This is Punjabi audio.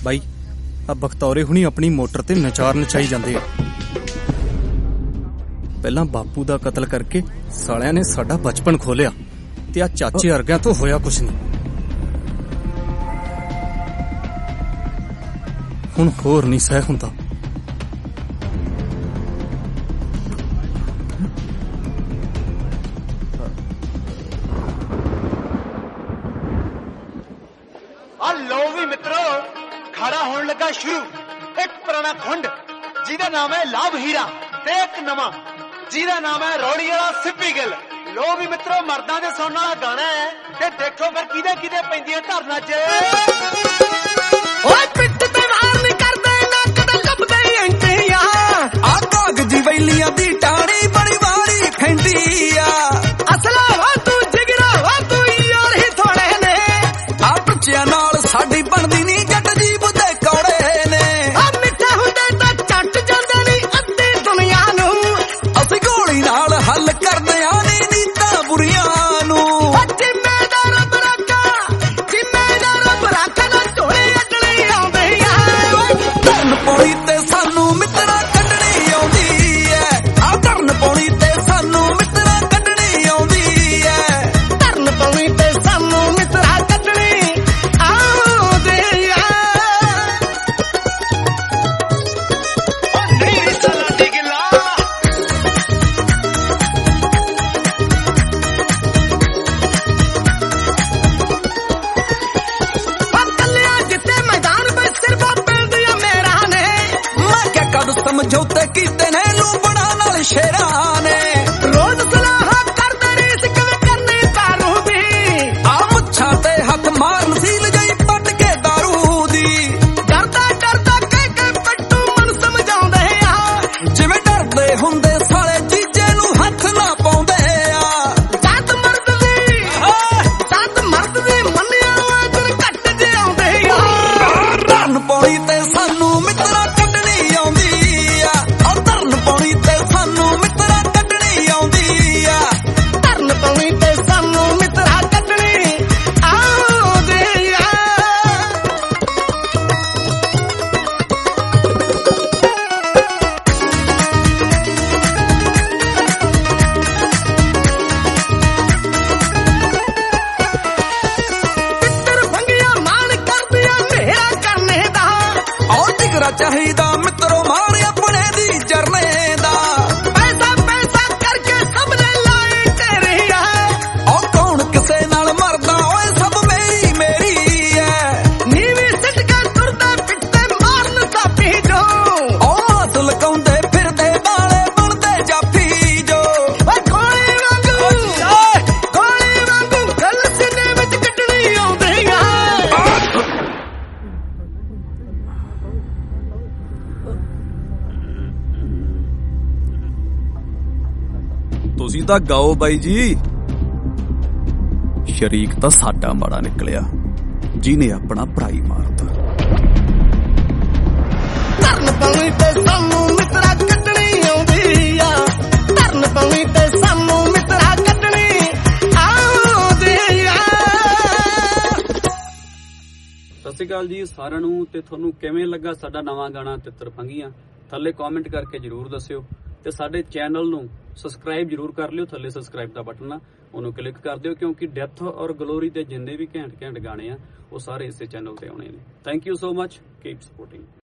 ਬਾਈ ਆ ਬਖਤੌਰੇ ਹੁਣੀ ਆਪਣੀ ਮੋਟਰ ਤੇ ਨਚਾਰ ਨਚਾਈ ਜਾਂਦੇ ਆ। ਪਹਿਲਾਂ ਬਾਪੂ ਦਾ ਕਤਲ ਕਰਕੇ ਸਾਲਿਆਂ ਨੇ ਸਾਡਾ ਬਚਪਨ ਖੋਲਿਆ ਤੇ ਆ ਚਾਚੇ ਵਰਗਿਆਂ ਤੋਂ ਹੋਇਆ ਕੁਛ ਨਹੀਂ। ਹੁਣ ਹੋਰ ਨਹੀਂ ਸਹਿ ਹੁੰਦਾ। ਆ ਲੋ ਵੀ ਮਿੱਤਰੋ, ਖੜਾ ਹੋਣ ਲੱਗਾ ਸ਼ੁਰੂ ਇੱਕ ਪੁਰਾਣਾ ਖੁੰਡ ਜਿਹਦਾ ਨਾਮ ਹੈ ਲਾਭ ਹੀਰਾ ਤੇ ਇੱਕ ਨਵਾਂ ਜਿਹਦਾ ਨਾਮ ਹੈ ਰੌੜੀ ਵਾਲਾ ਸਿੱਪੀ ਗਿੱਲ। ਲੋ ਵੀ ਮਿੱਤਰੋ, ਮਰਦਾਂ ਦੇ ਸੁਣਨ ਵਾਲਾ ਗਾਣਾ ਹੈ ਤੇ ਦੇਖੋ ਫਿਰ ਕਿਹਦੇ ਕਿਹਦੇ ਪੈਂਦੀਆਂ ਧਰਨਾ 'ਚ। ਓਏ ਪਿੱਟ ਤੇ ਵਾਰ ਨਹੀਂ ਕਰਦੇ ਨੱਕ ਤੇ ਲੱਭਦੇ ਐਂਟੀਆਂ ਆ ਕਾਗਜੀ ਵੈਲੀਆਂ ਦੀ ਟਾਣੀ ਬੜੀ ਵਾਰੀ ਖੈਂਦੀ ਆ। ਅਸਲਾ ਵਾ ਤੂੰ ਜਿਗਰਾ ਵਾ ਤੂੰ ਯਾਰ ਹੀ ਥੋੜੇ ਨੇ ਆ ਬੱਚਿਆਂ ਨਾਲ ਸਾਡੀ ਬਣਦੀ ਨਹੀਂ ਜੱਟ ਜੀਬ ਦੇ ਕੌੜੇ ਨੇ। ਆ ਮਿੱਠਾ ਹੁੰਦੇ ਤਾਂ ਚੱਟ ਜਾਂਦੇ ਨਹੀਂ ਅੱਧੀ ਦੁਨੀਆ ਨੂੰ ਅਸੀਂ ਗੋਲੀ ਨਾਲ ਹੱਲ ਕਰਦੇ ਆ ਨੀ ਨੀਤਾਂ ਬੁਰੀਆਂ ਨੂੰ। ਪੌੜੀ ਤੇ ਸਾਨੂੰ ਮਿੱਤਰਾ ਕੱਢਣੀ ਆਉਂਦੀ ਐ ਆ ਧਰਨ ਪੌੜੀ ਤੇ ਸਾਨੂੰ ਮਿੱਤਰਾ ਕੱਢਣੀ ਆਉਂਦੀ ਐ। ਧਰਨ ਪੌੜੀ ਤੇ ਸਾਨੂੰ ਮਿੱਤਰਾ ਕੱਢਣੀ ਆਉਂਦੀ ਐ। ਨਹੀਂ ਸਾਲਾ ਡਿਗਲਾ ਕੱਲਿਆ ਜਿੱਤੇ ਮੈਦਾਨ ਵਿੱਚ ਸਿਰਫ ਸਮਝੌਤੇ ਕੀਤੇ ਨੇ ਲੂਬਣਾ ਨਾਲ ਸ਼ੇਰਾਂ ਨੇ। ਰੋਜ਼ ਸਲਾਹਾਂ ਕਰਦੇ ਰੀਸ ਕਿਵੇਂ ਕਰਨੀ ਦਾਰੂ ਦੀ ਆ ਮੁੱਛਾਂ ਤੇ ਹੱਥ ਮਾਰਨ ਸੀਲ ਜਈ ਪੱਟ ਕੇ ਦਾਰੂ ਦੀ। ਡਰਦਾ ਡਰਦਾ ਕਹਿ ਪੱਟੂ ਮਨ ਸਮਝਾਉਂਦੇ ਆ ਜਿਵੇਂ ਡਰਦੇ ਹੁੰਦੇ ਸਾਲੇ ਚੀਜ਼ੇ ਨੂੰ ਹੱਥ ਨਾ ਪਾਉਂਦੇ ਆ। ਜਦ ਮਰਦ ਦੀ ਮੰਨਿਆ ਦਿਨ ਘੱਟ ਜਿਉਂਦੇ ਆ। ਧਰਨ ਪੌੜੀ ਤੇ ਸਾਨੂੰ ਮਿੱਤਰਾ ਕੱਢਣੀ ਆਉਂਦੀ ਪੌੜੀ ਤੇ ਸਾਨੂੰ ਮਿੱਤਰਾ ਕੱਢਣੀ ਆਉਂਦੀ ਆ। ਧਰਨ ਪੌੜੀ ਤੇ ਸਾਨੂੰ ਮਿੱਤਰਾ ਕੱਢਣੀ ਆਉਂਦੀ ਆ। ਪਿੱਤਰ ਭੰਗੀਆਂ ਮਾਣ ਕਰਦੀਆਂ ਮੇਰਾ ਕਰਨੇ ਦਾ ਔਰ ਜਿਗਰਾ ਚਾਹੀਦਾ ਮਿੱਤਰੋ ਮਾਣ ਆਪਣੇ ਦੀ ਜਰਨੇ ਦਾ। ਪੈਸਾ ਪੈਸਾ ਕਰਕੇ ਸਭ ਨੇ ਲਾਏ ਤੇਰੀ ਐ ਉਹ ਕੌਣ ਕਿਸੇ ਨਾਲ ਮਰਦਾ ਓਏ ਸਭ ਮੇਰੀ ਮੇਰੀ ਐ। ਨੀਵੀਂ ਸਿੱਟ ਕੇ ਤੁਰਦੇ ਪਿੱਟੇ ਮਾਰਨ ਸਾਪੀ ਜੋ ਉਹ ਮਾਸ ਲਕਾਉਂਦੇ ਫਿਰਦੇ ਬਾਲੇ ਬਣਦੇ ਜਾਫੀ ਜੋ। ਓਏ ਗੋਲੀ ਵਾਂਗੂ ਗੱਲ ਸੀਨੇ ਵਿੱਚ ਕੱਢਣੀ ਆਉਂਦੀ ਆ। ਤੁਸੀਂ ਤਾਂ ਗਾਓ ਬਾਈ ਜੀ। ਸ਼ਰੀਕ ਤਾਂ ਸਾਡਾ ਮਾੜਾ ਨਿਕਲਿਆ ਜਿਹਨੇ ਆਪਣਾ ਭਰਾਈ ਮਾਰਤਾ। ਧਰਨ ਪੌੜੀ ਤੇ ਸਾਨੂੰ ਮਿੱਤਰਾ ਕੱਢਣੀ ਆਉਂਦੀ ਆ। ਧਰਨ ਪੌੜੀ ਤੇ ਸਾਨੂੰ ਮਿੱਤਰਾ ਕੱਢਣੀ ਆਉਂਦੀ ਆ। ਸਤਿ ਸ਼੍ਰੀ ਅਕਾਲ ਜੀ ਸਾਰਿਆਂ ਨੂੰ। ਤੇ ਤੁਹਾਨੂੰ ਕਿਵੇਂ ਲੱਗਾ ਸਾਡਾ ਨਵਾਂ ਗਾਣਾ ਤਿੱਤਰ ਫੰਗੀਆਂ? ਥੱਲੇ ਕਮੈਂਟ ਕਰਕੇ ਜਰੂਰ ਦੱਸਿਓ ਤੇ ਸਾਡੇ ਚੈਨਲ ਨੂੰ ਸਬਸਕ੍ਰਾਈਬ ਜਰੂਰ ਕਰ ਲਿਓ। ਥੱਲੇ ਸਬਸਕ੍ਰਾਈਬ ਦਾ ਬਟਨ ਆ ਉਹਨੂੰ ਕਲਿੱਕ ਕਰ ਦਿਓ ਕਿਉਂਕਿ ਡੈਥ ਔਰ ਗਲੋਰੀ ਦੇ ਜਿੰਨੇ ਵੀ ਘੈਂਟ ਗਾਣੇ ਆ ਉਹ ਸਾਰੇ ਇਸੇ ਚੈਨਲ ਤੇ ਆਉਣੇ ਨੇ। Thank you so much, keep supporting.